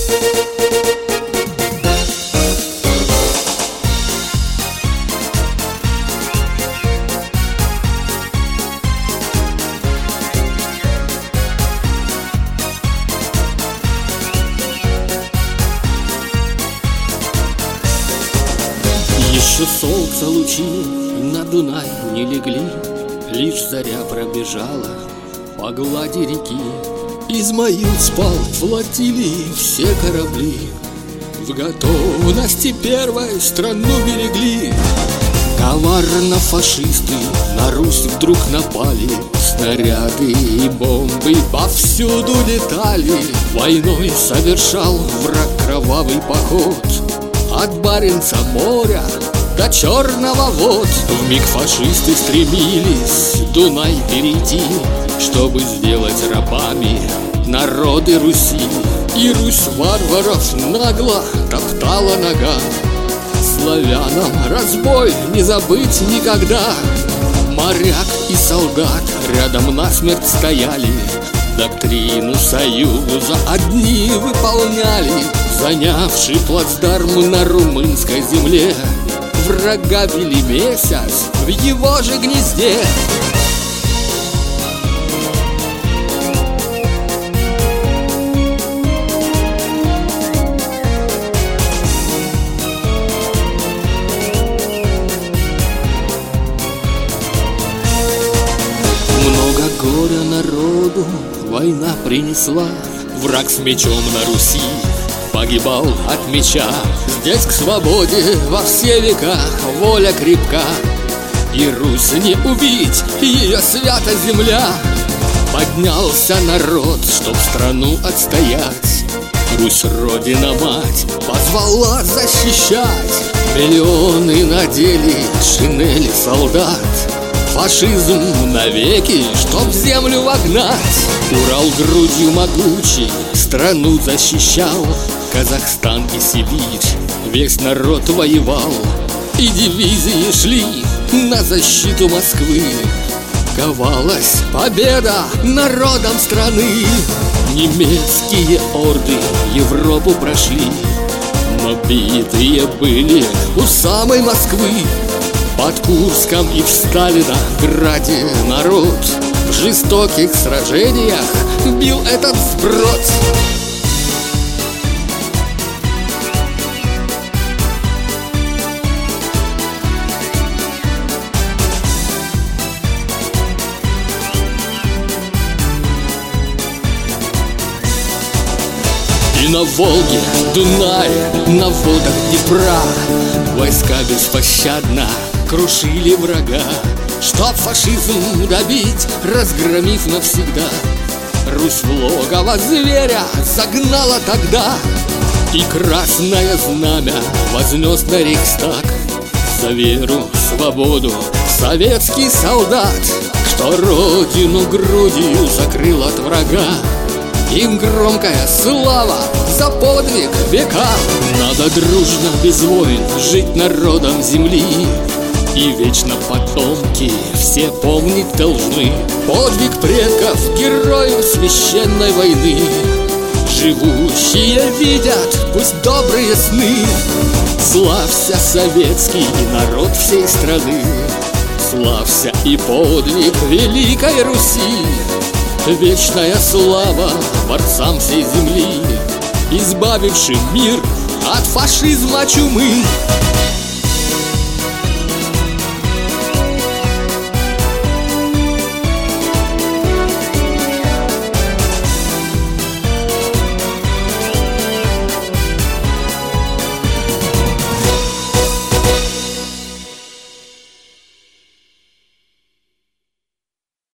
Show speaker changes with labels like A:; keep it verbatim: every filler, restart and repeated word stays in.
A: Еще солнца лучи на Дунай не легли, лишь заря пробежала по глади реки. Измаил спал в флотилии, все корабли в готовности первой страну берегли. Коварно фашисты на Русь вдруг напали, снаряды и бомбы повсюду летали. Войной совершал враг кровавый поход от Баренца моря до Черного вод. Вмиг фашисты стремились Дунай перейти, чтобы сделать рабами народы Руси. И Русь варваров нагло топтала нога. Славянам разбой не забыть никогда. Моряк и солдат рядом насмерть стояли, доктрину союза одни выполняли. Занявший плацдарм на румынской земле, врага били месяц в его же гнезде. Много горя народу война принесла, враг с мечом на Руси погибал от меча. Здесь к свободе во все века воля крепка, и Русь не убить, ее свята земля. Поднялся народ, чтоб страну отстоять. Русь, родина-мать, позвала защищать. Миллионы надели шинели солдат. Фашизм навеки, чтоб в землю вогнать. Урал грудью могучий страну защищал. Казахстан и Сибирь, весь народ воевал. И дивизии шли на защиту Москвы. Ковалась победа народом страны. Немецкие орды Европу прошли, но битые были у самой Москвы. Под Курском и в Сталинграде народ в жестоких сражениях бил этот сброд. И на Волге, Дунае, на водах Днепра войска беспощадно крушили врага. Чтоб фашизм добить, разгромив навсегда, Русь в логово зверя загнала тогда. И красное знамя вознес на Рейхстаг за веру, свободу советский солдат, что родину грудью закрыл от врага. Им громкая слава за подвиг века. Надо дружно без войн жить народом земли, и вечно потомки все помнить должны подвиг предков, героев священной войны. Живущие видят пусть добрые сны. Славься, советский народ всей страны, славься и подвиг великой Руси. Вечная слава борцам всей земли, избавившим мир от фашизма чумы.